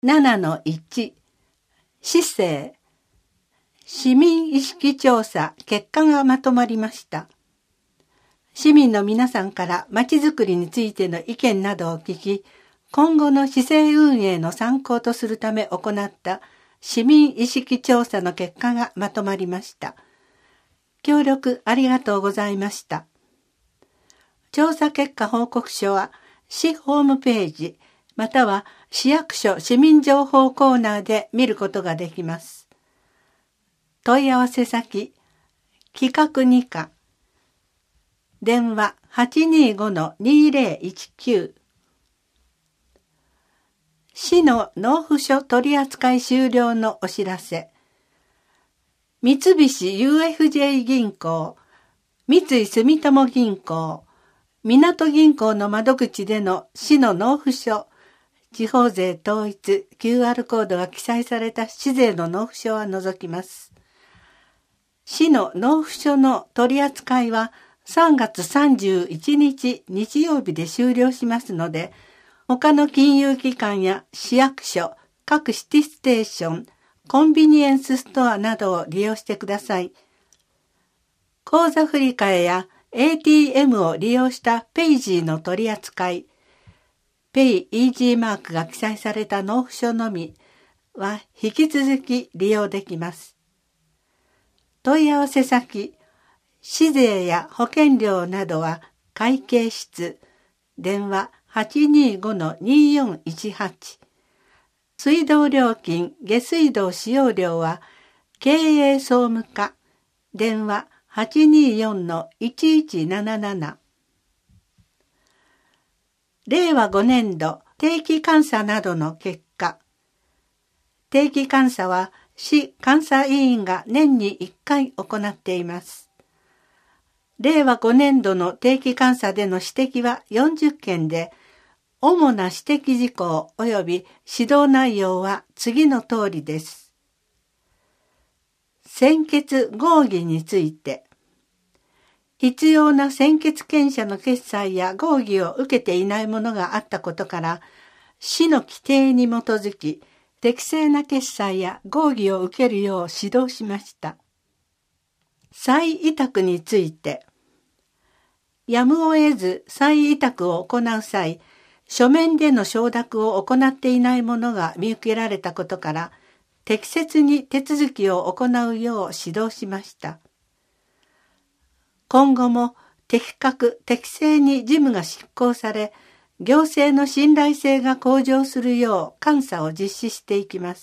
7-1 市政市民意識調査結果がまとまりました。市民の皆さんからまちづくりについての意見などを聞き、今後の市政運営の参考とするため行った市民意識調査の結果がまとまりました。協力ありがとうございました。調査結果報告書は市ホームページまたは市役所市民情報コーナーで見ることができます。問い合わせ先企画2課電話 825-2019 市の納付書取扱終了のお知らせ。三菱 UFJ 銀行、三井住友銀行、みなと銀行の窓口での市の納付書、地方税統一 QR コードが記載された市税の納付書は除きます。市の納付書の取り扱いは3月31日日曜日で終了しますので、他の金融機関や市役所、各シティステーション、コンビニエンスストアなどを利用してください。口座振替や ATM を利用したペイジーの取り扱い、ペイイージーマークが記載された納付書のみは引き続き利用できます。問い合わせ先、市税や保険料などは会計室、電話 825-2418 水道料金、下水道使用料は経営総務課、電話 824-1177 令和5年度定期監査などの結果。定期監査は市監査委員が年に1回行っています。令和5年度の定期監査での指摘は40件で、主な指摘事項及び指導内容は次の通りです。専決合議について、必要な専決権者の決裁や合議を受けていないものがあったことから、市の規定に基づき、適正な決裁や合議を受けるよう指導しました。再委託について、やむを得ず再委託を行う際、書面での承諾を行っていないものが見受けられたことから、適切に手続きを行うよう指導しました。今後も的確・適正に事務が執行され、行政の信頼性が向上するよう監査を実施していきます。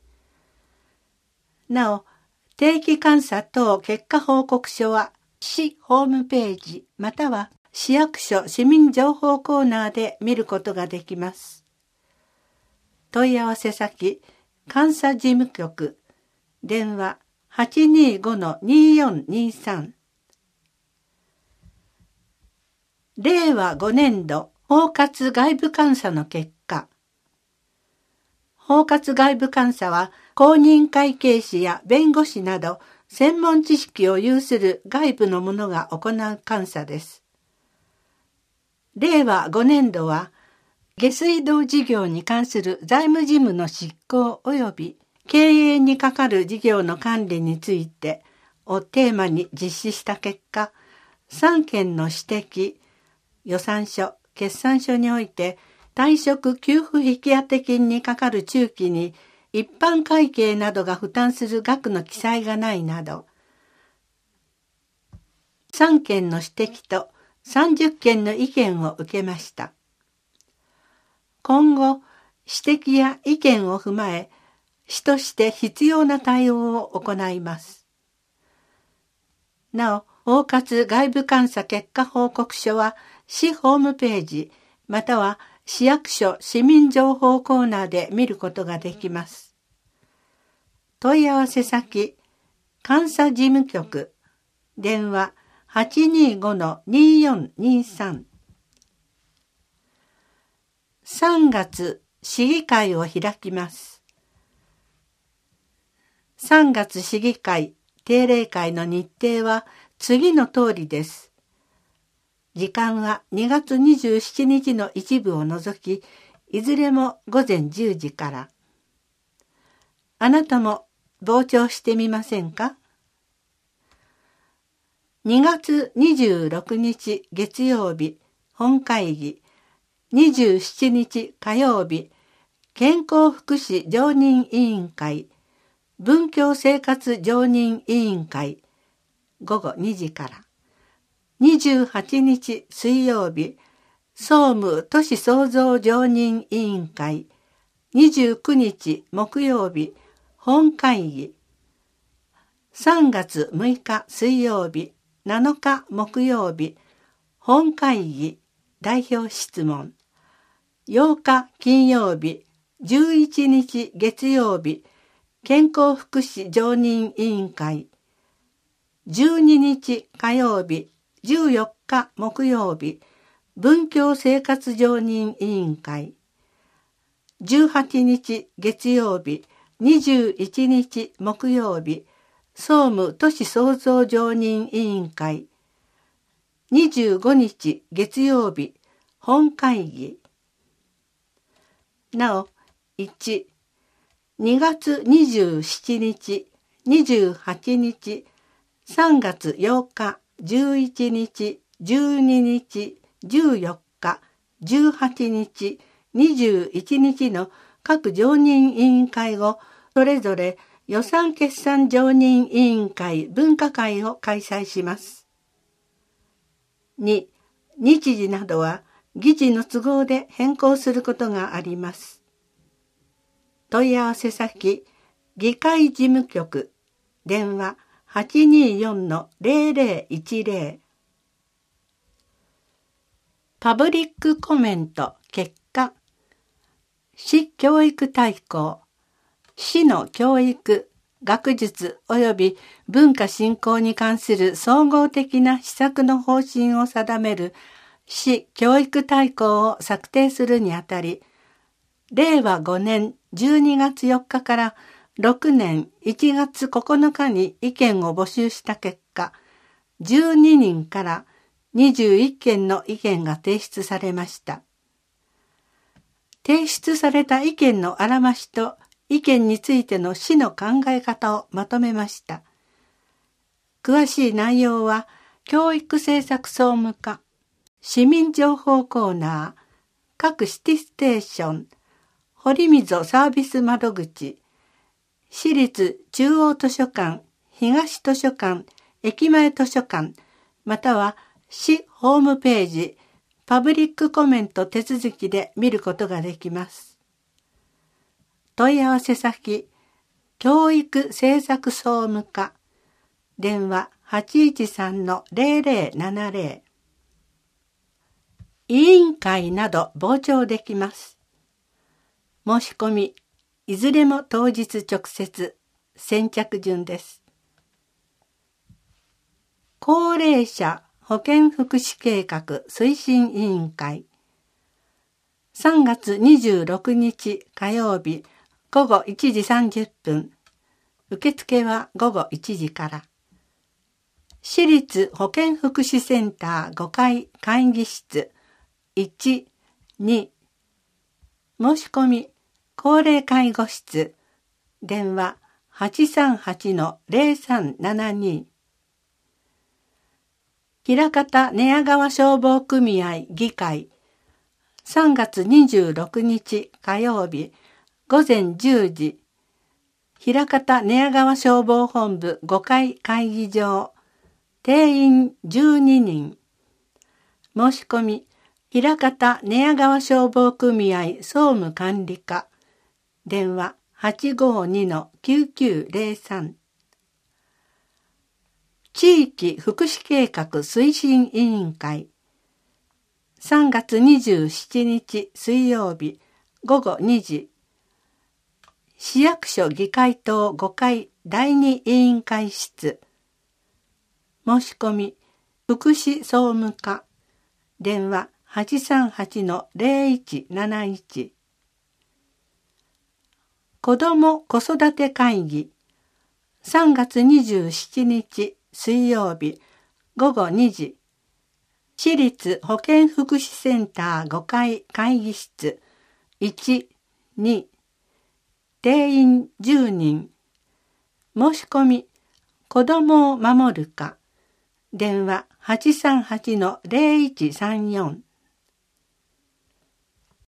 なお、定期監査等結果報告書は市ホームページまたは市役所市民情報コーナーで見ることができます。問い合わせ先、監査事務局、電話 825-2423 令和5年度包括外部監査の結果。包括外部監査は公認会計士や弁護士など専門知識を有する外部の者が行う監査です。令和5年度は下水道事業に関する財務事務の執行及び経営に係る事業の管理についてをテーマに実施した結果、3件の指摘、予算書、決算書において退職給付引当金にかかる中期に一般会計などが負担する額の記載がないなど、3件の指摘と30件の意見を受けました。今後、指摘や意見を踏まえ、市として必要な対応を行います。なお、包括外部監査結果報告書は、市ホームページ、または市役所市民情報コーナーで見ることができます。問い合わせ先、監査事務局、電話 825-2423 3月市議会を開きます。3月市議会定例会の日程は次の通りです。時間は2月27日の一部を除き、いずれも午前10時から。 あなたも傍聴してみませんか？ 2 月26日月曜日本会議、27日火曜日健康福祉常任委員会、文教生活常任委員会、午後2時から。28日水曜日、総務都市創造常任委員会、29日木曜日、本会議。3月6日水曜日、7日木曜日、本会議、代表質問。8日金曜日、11日月曜日、健康福祉常任委員会。12日火曜日、14日木曜日、文教生活常任委員会。18日月曜日、21日木曜日、総務都市創造常任委員会。25日月曜日、本会議。なお、1、2月27日、28日、3月8日、11日、12日、14日、18日、21日の各常任委員会後、それぞれ予算決算常任委員会分科会を開催します。2、日時などは議事の都合で変更することがあります。問い合わせ先、議会事務局、電話 824-0010。パブリックコメント結果。市教育大綱、市の教育、学術及び文化振興に関する総合的な施策の方針を定める市教育大綱を策定するにあたり、令和5年12月4日から6年1月9日に意見を募集した結果、12人から21件の意見が提出されました。提出された意見のあらましと意見についての市の考え方をまとめました。詳しい内容は、教育政策総務課、市民情報コーナー、各シティステーション、堀溝サービス窓口、市立中央図書館、東図書館、駅前図書館、または市ホームページ、パブリックコメント手続きで見ることができます。問い合わせ先、教育政策総務課、電話 813-0070。委員会など傍聴できます。申し込み、いずれも当日直接、先着順です。高齢者保健福祉計画推進委員会。3月26日火曜日午後1時30分。受付は午後1時から。市立保健福祉センター5階会議室1、2。申し込み、高齢介護室。電話 838-0372。枚方寝屋川消防組合議会。3月26日火曜日午前10時。枚方寝屋川消防本部5階会議場。定員12人。申し込み、枚方寝屋川消防組合総務管理課。電話 852-9903。地域福祉計画推進委員会。3月27日水曜日午後2時。市役所議会棟5階第2委員会室。申し込み、福祉総務課。電話 838-0171。子ども子育て会議。3月27日水曜日午後2時。市立保健福祉センター5階会議室1、2。 定員10人。申し込み、子供を守るか。電話838-0134。